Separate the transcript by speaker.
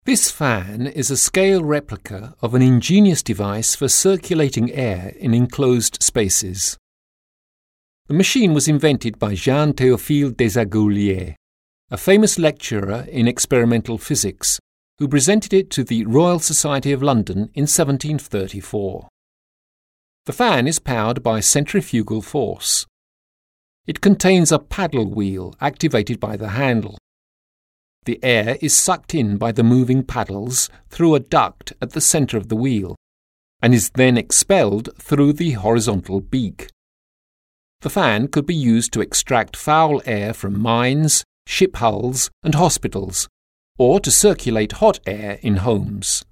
Speaker 1: This fan is a scale replica of an ingenious device for circulating air in enclosed spaces. The machine was invented by Jean-Théophile Desaguliers, a famous lecturer in experimental physics, who presented it to the Royal Society of London in 1734. The fan is powered by centrifugal force. It contains a paddle wheel activated by the handle. The air is sucked in by the moving paddles through a duct at the centre of the wheel, and is then expelled through the horizontal beak. The fan could be used to extract foul air from mines, ship hulls, and hospitals, or to circulate hot air in homes.